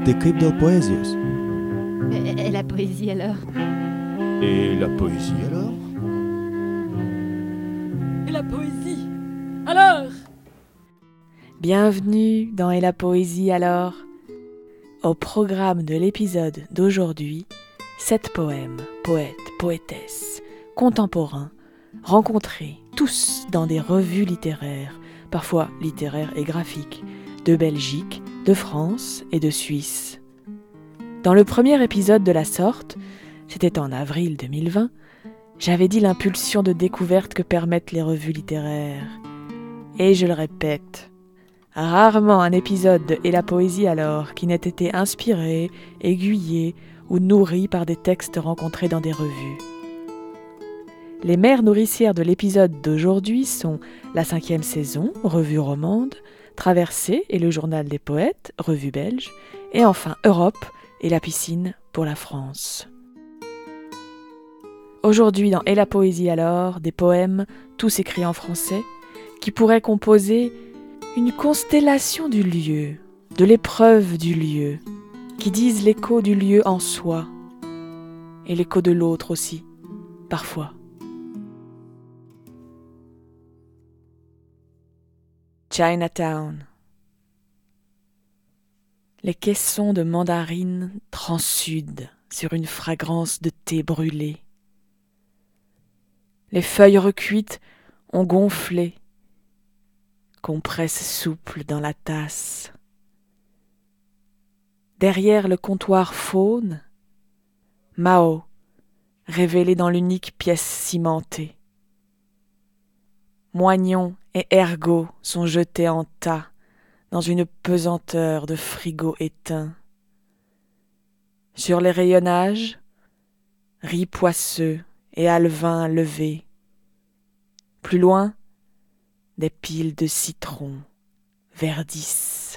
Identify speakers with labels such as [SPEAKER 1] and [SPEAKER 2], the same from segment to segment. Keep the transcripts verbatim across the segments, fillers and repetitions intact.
[SPEAKER 1] t'écris de poésies.
[SPEAKER 2] Et, et la poésie alors?
[SPEAKER 1] Et la poésie alors?
[SPEAKER 3] Et la poésie alors?
[SPEAKER 4] Bienvenue dans Et la poésie alors? Au programme de l'épisode d'aujourd'hui, sept poèmes, poètes, poétesses, contemporains, rencontrés tous dans des revues littéraires, parfois littéraires et graphiques, de Belgique, de France et de Suisse. Dans le premier épisode de la sorte, c'était en avril deux mille vingt, j'avais dit l'impulsion de découverte que permettent les revues littéraires. Et je le répète, rarement un épisode de Et la poésie alors qui n'ait été inspiré, aiguillé ou nourri par des textes rencontrés dans des revues. Les mères nourricières de l'épisode d'aujourd'hui sont la cinquième saison, revue romande, Traversée et le journal des poètes, revue belge, et enfin Europe et la piscine pour la France. Aujourd'hui dans Et la poésie alors, des poèmes, tous écrits en français, qui pourraient composer une constellation du lieu, de l'épreuve du lieu, qui disent l'écho du lieu en soi, et l'écho de l'autre aussi, parfois. Chinatown. Les caissons de mandarines transsudent sur une fragrance de thé brûlé. Les feuilles recuites ont gonflé, compresse souple dans la tasse. Derrière le comptoir faune, Mao, révélé dans l'unique pièce cimentée. Moignons et ergots sont jetés en tas dans une pesanteur de frigo éteint. Sur les rayonnages, riz poisseux et alevins levés. Plus loin, des piles de citrons verdissent.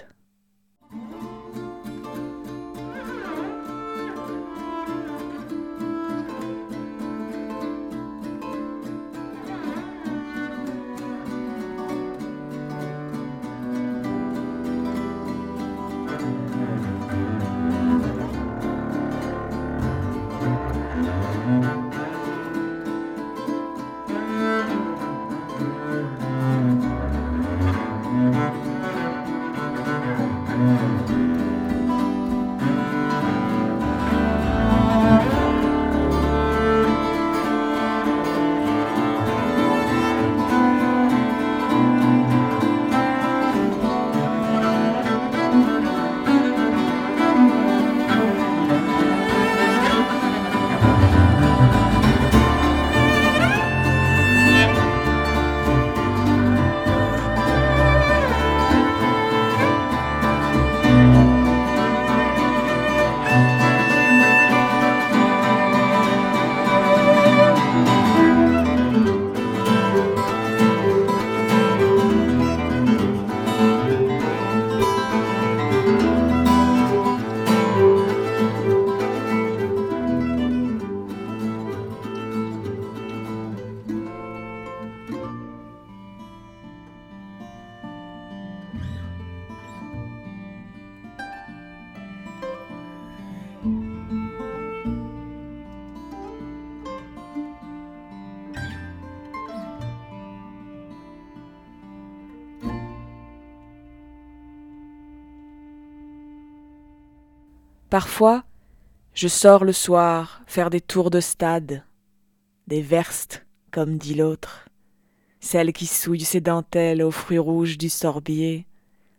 [SPEAKER 4] Parfois, je sors le soir faire des tours de stade, des verstes, comme dit l'autre, celle qui souille ses dentelles aux fruits rouges du sorbier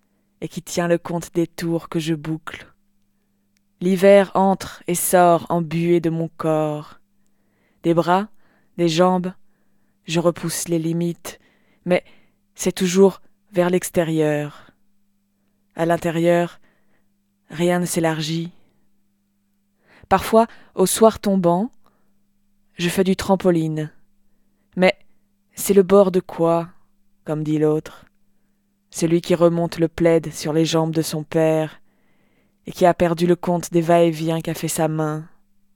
[SPEAKER 4] et qui tient le compte des tours que je boucle. L'hiver entre et sort en buée de mon corps. Des bras, des jambes, je repousse les limites, mais c'est toujours vers l'extérieur. À l'intérieur, rien ne s'élargit. Parfois, au soir tombant, je fais du trampoline. Mais c'est le bord de quoi, comme dit l'autre, celui qui remonte le plaid sur les jambes de son père et qui a perdu le compte des va-et-vient qu'a fait sa main.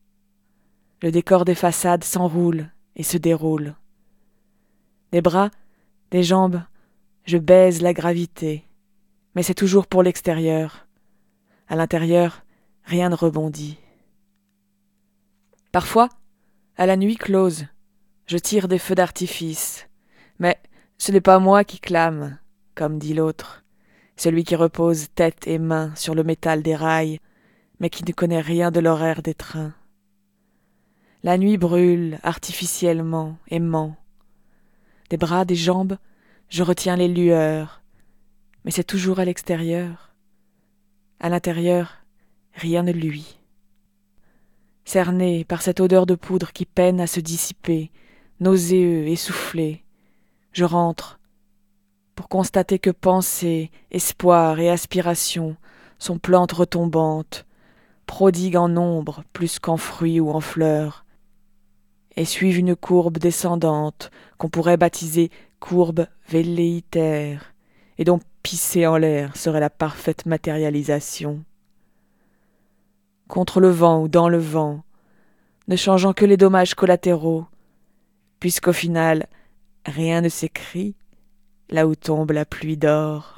[SPEAKER 4] Le décor des façades s'enroule et se déroule. Des bras, des jambes, je baise la gravité, mais c'est toujours pour l'extérieur. À l'intérieur, rien ne rebondit. Parfois, à la nuit close, je tire des feux d'artifice, mais ce n'est pas moi qui clame, comme dit l'autre, celui qui repose tête et main sur le métal des rails, mais qui ne connaît rien de l'horaire des trains. La nuit brûle artificiellement et ment. Des bras, des jambes, je retiens les lueurs, mais c'est toujours à l'extérieur. À l'intérieur, rien ne luit. Cerné par cette odeur de poudre qui peine à se dissiper, nauséeux, essoufflé, je rentre pour constater que pensée, espoir et aspiration sont plantes retombantes, prodigues en ombre plus qu'en fruits ou en fleurs, et suivent une courbe descendante qu'on pourrait baptiser courbe velléitaire, et dont pisser en l'air serait la parfaite matérialisation. Contre le vent ou dans le vent, ne changeant que les dommages collatéraux, puisqu'au final, rien ne s'écrit là où tombe la pluie d'or.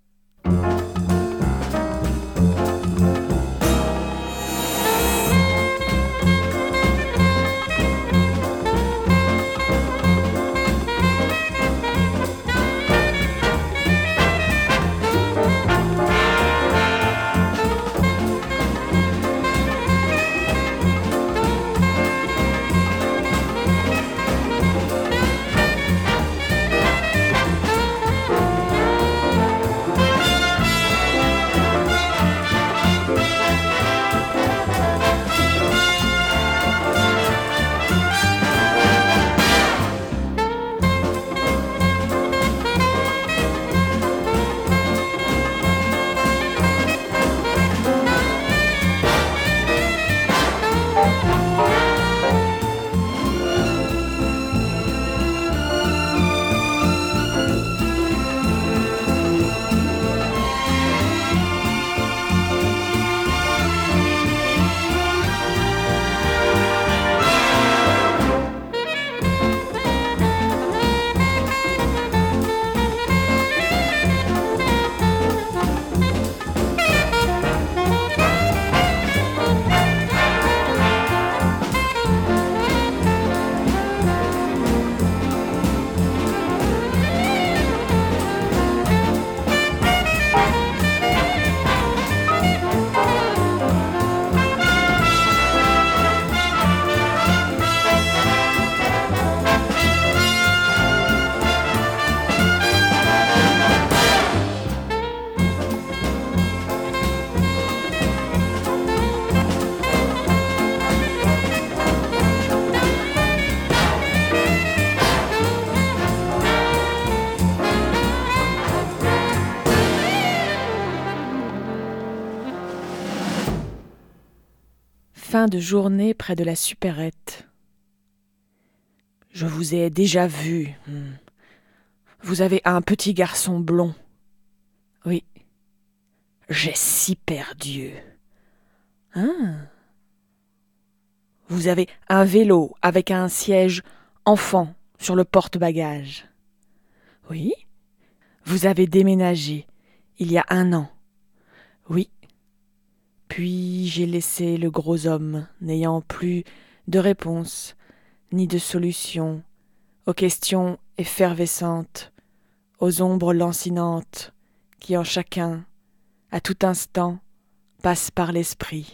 [SPEAKER 4] Fin de journée près de la supérette. Je vous ai déjà vu. Vous avez un petit garçon blond. Oui. J'ai si perdu. Hein? Vous avez un vélo avec un siège enfant sur le porte-bagages. Oui. Vous avez déménagé il y a un an. Oui. Puis j'ai laissé le gros homme, n'ayant plus de réponse, ni de solution, aux questions effervescentes, aux ombres lancinantes, qui en chacun, à tout instant, passent par l'esprit.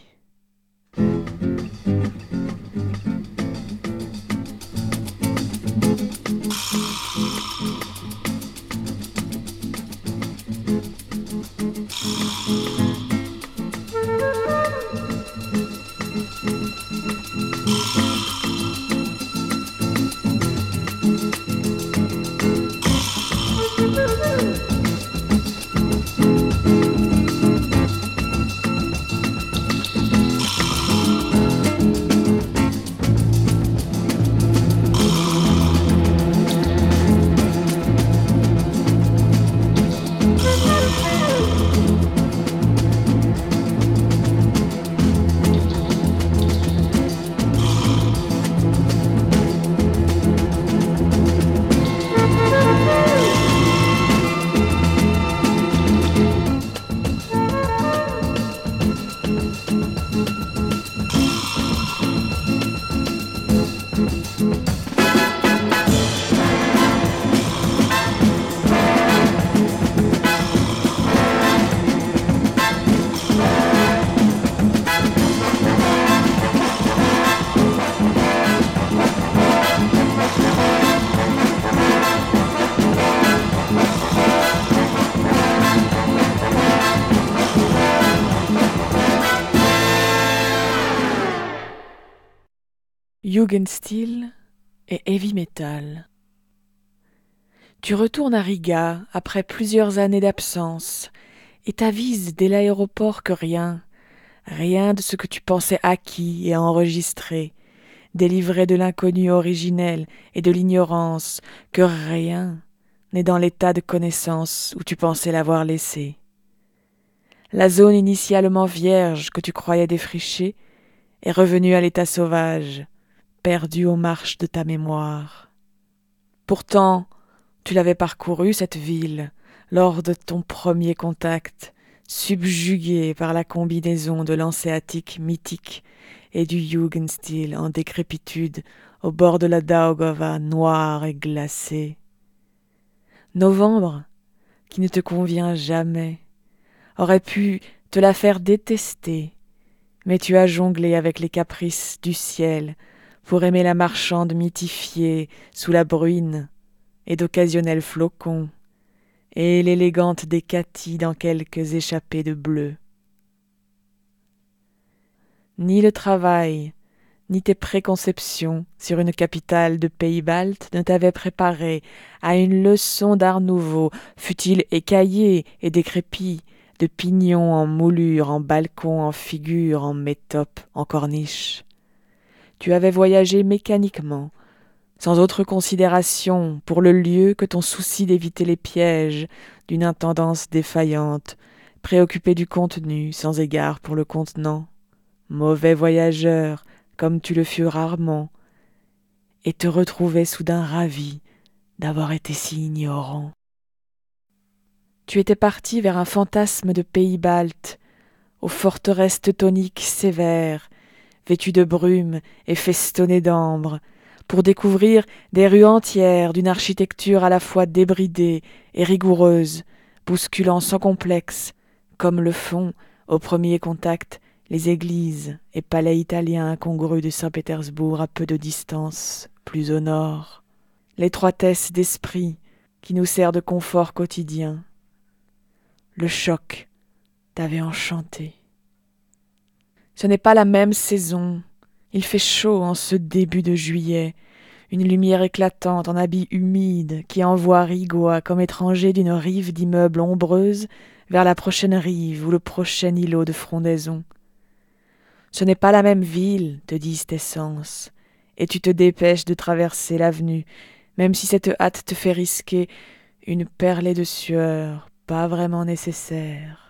[SPEAKER 4] Jugendstil et heavy metal. Tu retournes à Riga après plusieurs années d'absence et t'avises dès l'aéroport que rien, rien de ce que tu pensais acquis et enregistré, délivré de l'inconnu originel et de l'ignorance, que rien n'est dans l'état de connaissance où tu pensais l'avoir laissé. La zone initialement vierge que tu croyais défrichée est revenue à l'état sauvage, perdue aux marches de ta mémoire. Pourtant, tu l'avais parcourue, cette ville, lors de ton premier contact, subjuguée par la combinaison de l'hanséatique mythique et du Jugendstil en décrépitude au bord de la Daugava noire et glacée. Novembre, qui ne te convient jamais, aurait pu te la faire détester, mais tu as jonglé avec les caprices du ciel pour aimer la marchande mythifiée sous la bruine et d'occasionnels flocons, et l'élégante Décatie dans quelques échappées de bleu. Ni le travail, ni tes préconceptions sur une capitale de pays baltes ne t'avaient préparé à une leçon d'art nouveau, fût-il écaillé et décrépit, de pignons en moulure, en balcon, en figure, en métope, en corniche. Tu avais voyagé mécaniquement, sans autre considération pour le lieu que ton souci d'éviter les pièges d'une intendance défaillante, préoccupé du contenu sans égard pour le contenant. Mauvais voyageur, comme tu le fus rarement, et te retrouvais soudain ravi d'avoir été si ignorant. Tu étais parti vers un fantasme de pays baltes, aux forteresses teutoniques sévères, vêtues de brume et festonnées d'ambre, pour découvrir des rues entières d'une architecture à la fois débridée et rigoureuse, bousculant sans complexe, comme le font, au premier contact, les églises et palais italiens incongrus de Saint-Pétersbourg à peu de distance, plus au nord. L'étroitesse d'esprit qui nous sert de confort quotidien. Le choc t'avait enchanté. Ce n'est pas la même saison. Il fait chaud en ce début de juillet, une lumière éclatante en habits humides qui envoie Rigois comme étranger d'une rive d'immeubles ombreuses vers la prochaine rive ou le prochain îlot de frondaison. Ce n'est pas la même ville, te disent tes sens, et tu te dépêches de traverser l'avenue, même si cette hâte te fait risquer une perlée de sueur pas vraiment nécessaire.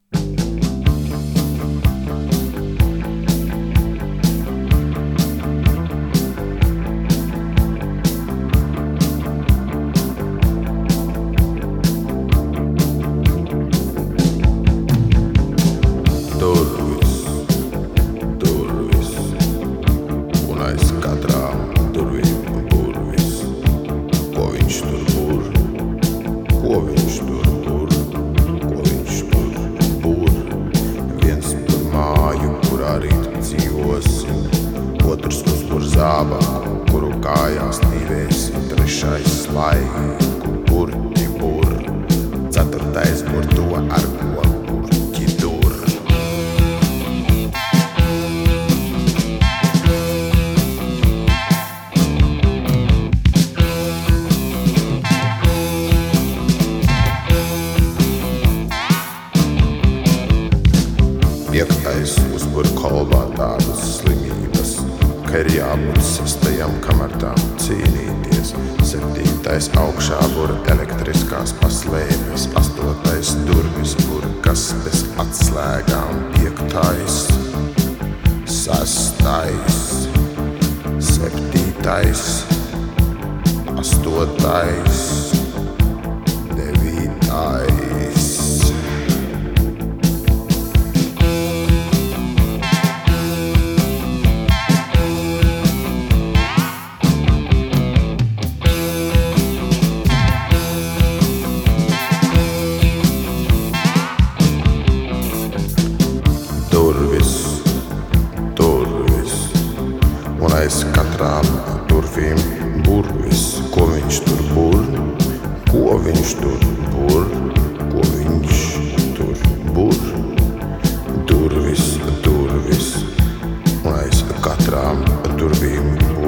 [SPEAKER 5] Zābaku, kuru kājās tīvēsi, trešais slaiku, burti bur, ceturtais burto ar ko burķi dur. Piektais uzbur kolbā tādas slimības, ka ir jābūt sestajam, kamēr tām cīnīties. Septītais augšā bur elektriskās paslēpes, astotais durvis bur, kas bez atslēgām. Piektais, sestais, septītais, astotais, devītais. Aiz katrām durvīm burvis, ko viņš tur bur, ko viņš tur bur, ko viņš tur bur. Durvis, durvis, un aiz katrām durvīm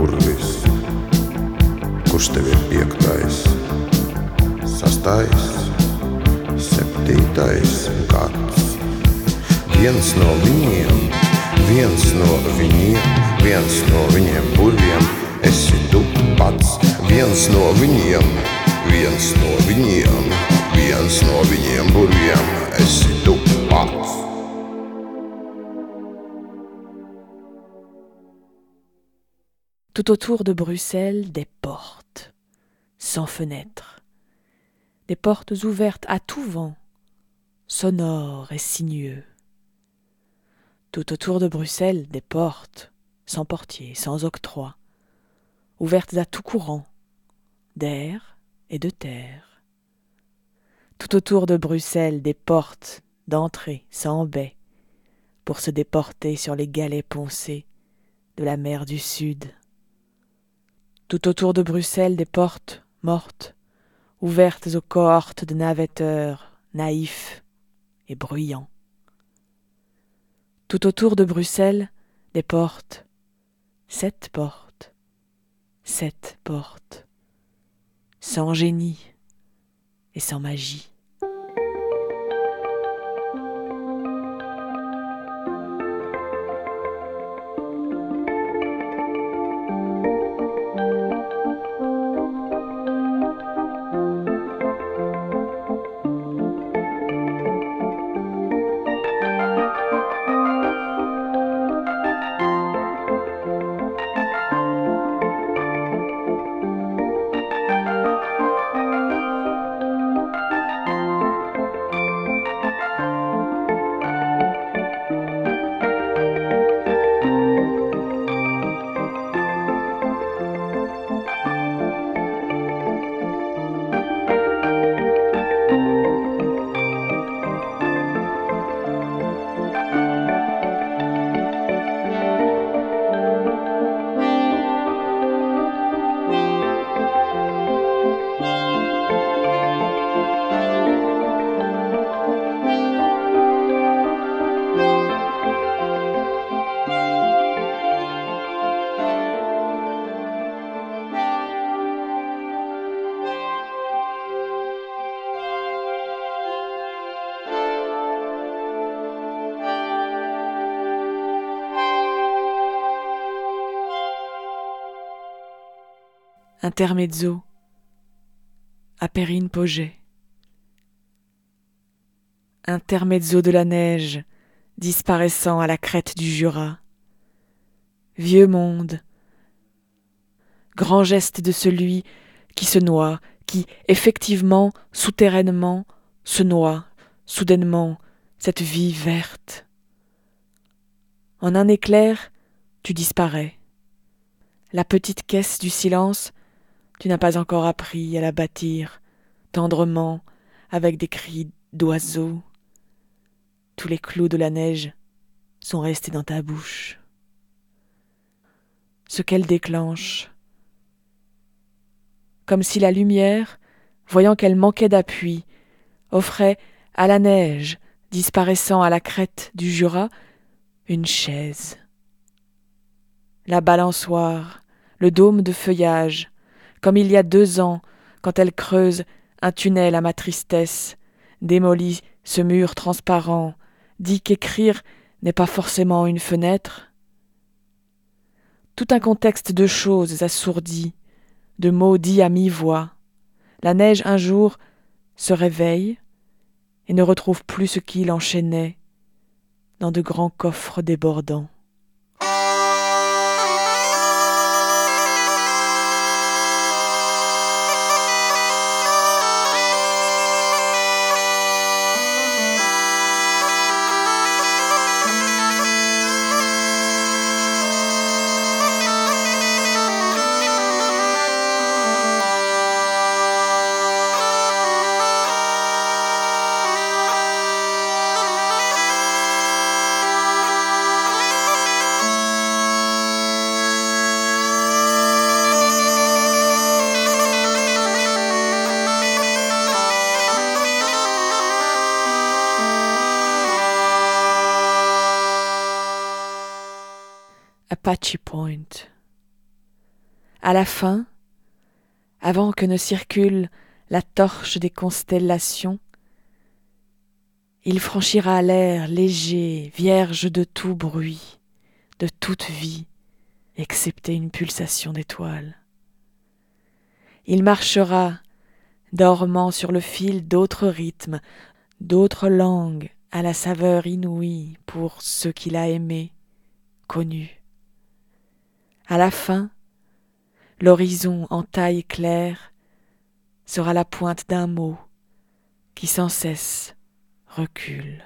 [SPEAKER 5] septītais gads. Viens no viņiem, viens no viņiem, viens no viņiem burviem esi tu pats. Viens no viņiem, viens no viņiem, viens no viņiem burviem esi tu pats.
[SPEAKER 4] Tout autour de Bruxelles, des portes, sans fenêtres. Des portes ouvertes à tout vent, sonores et sinueux. Tout autour de Bruxelles, des portes, sans portier, sans octroi, ouvertes à tout courant, d'air et de terre. Tout autour de Bruxelles, des portes d'entrée sans baie, pour se déporter sur les galets poncés de la mer du Sud. Tout autour de Bruxelles, des portes mortes, ouvertes aux cohortes de navetteurs naïfs et bruyants. Tout autour de Bruxelles, des portes, sept portes, sept portes, sans génie et sans magie. Intermezzo, à Perrine-Pauget. Intermezzo de la neige, disparaissant à la crête du Jura. Vieux monde, grand geste de celui qui se noie, qui, effectivement, souterrainement, se noie, soudainement, cette vie verte. En un éclair, tu disparais. La petite caisse du silence, tu n'as pas encore appris à la bâtir, tendrement, avec des cris d'oiseaux. Tous les clous de la neige sont restés dans ta bouche. Ce qu'elle déclenche, comme si la lumière, voyant qu'elle manquait d'appui, offrait à la neige, disparaissant à la crête du Jura, une chaise. La balançoire, le dôme de feuillage, comme il y a deux ans, quand elle creuse un tunnel à ma tristesse, démolit ce mur transparent, dit qu'écrire n'est pas forcément une fenêtre. Tout un contexte de choses assourdies, de mots dits à mi-voix. La neige un jour se réveille et ne retrouve plus ce qui l'enchaînait dans de grands coffres débordants. Apache Point. À la fin, avant que ne circule la torche des constellations, Il franchira l'air léger, vierge de tout bruit, de toute vie, excepté une pulsation d'étoiles. Il marchera, dormant sur le fil d'autres rythmes, d'autres langues, à la saveur inouïe pour ceux qu'il a aimés, connus. À la fin, l'horizon en taille claire sera la pointe d'un mot qui sans cesse recule.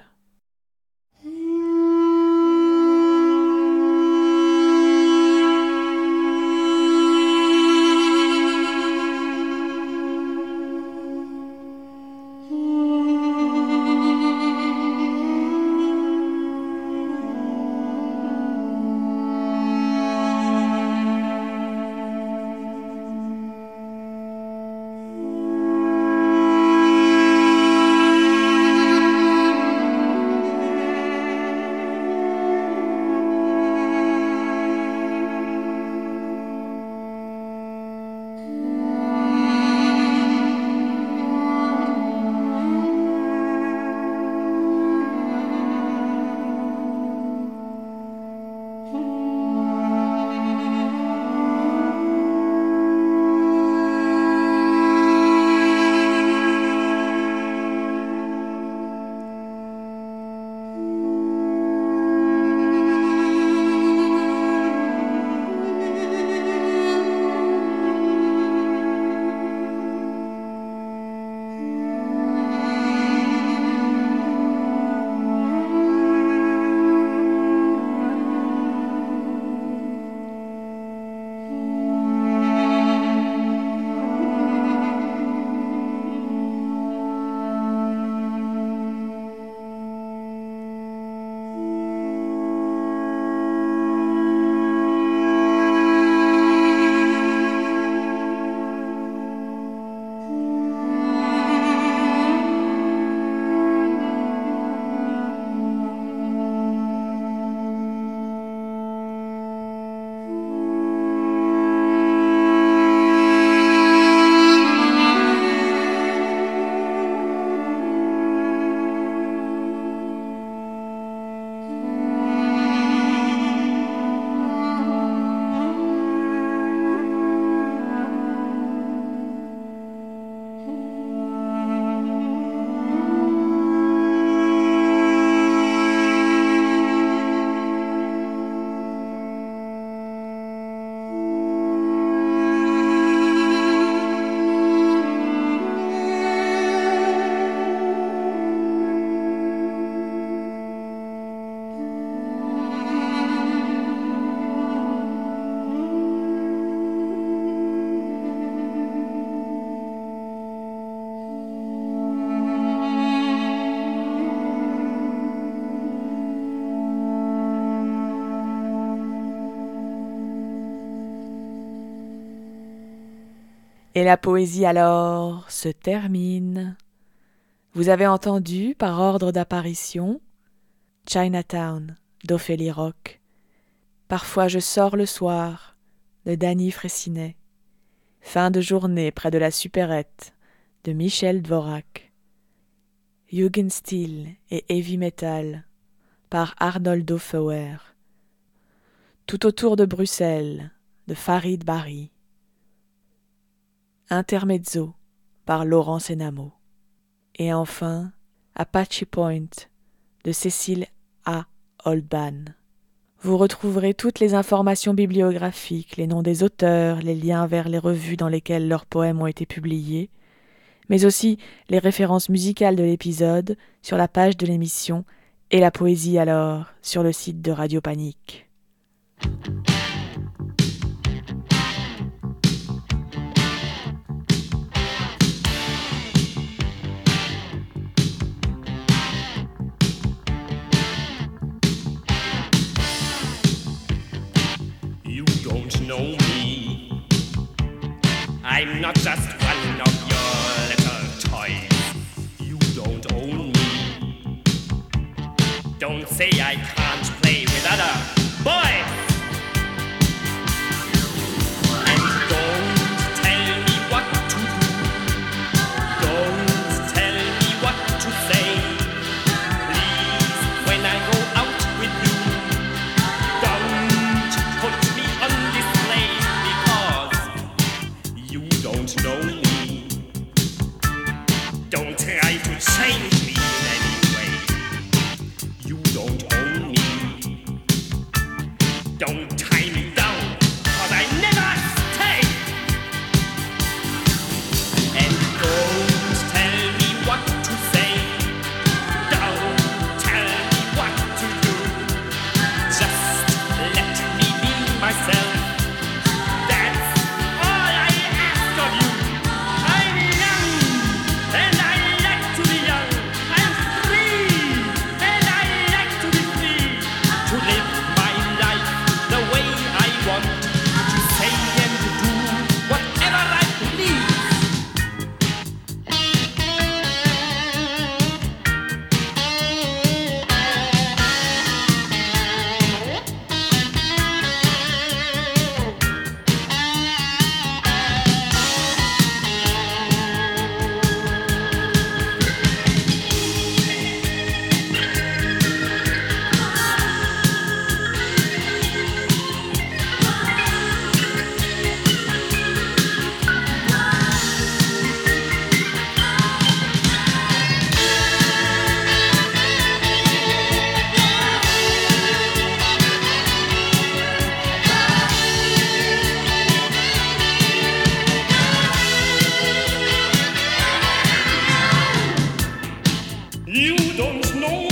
[SPEAKER 4] Et la poésie alors se termine. Vous avez entendu, par ordre d'apparition, Chinatown d'Ophélie Roch, Parfois je sors le soir de Dany Freycinet, Fin de journée près de la supérette de Michel Dvorak, Jugendstil et Heavy Metal par Arnoldo Feuer, Tout autour de Bruxelles de Farid Bari, Intermezzo par Laurence Enamo, et enfin Apache Point de Cécile A. Oldban. Vous retrouverez toutes les informations bibliographiques, les noms des auteurs, les liens vers les revues dans lesquelles leurs poèmes ont été publiés, mais aussi les références musicales de l'épisode sur la page de l'émission et la poésie alors sur le site de Radio Panique.
[SPEAKER 6] Know me. I'm not just one of your little toys. You don't own me. Don't say I can't play with other boys. And don't tell me what to do. Don't tell me what to say. You don't know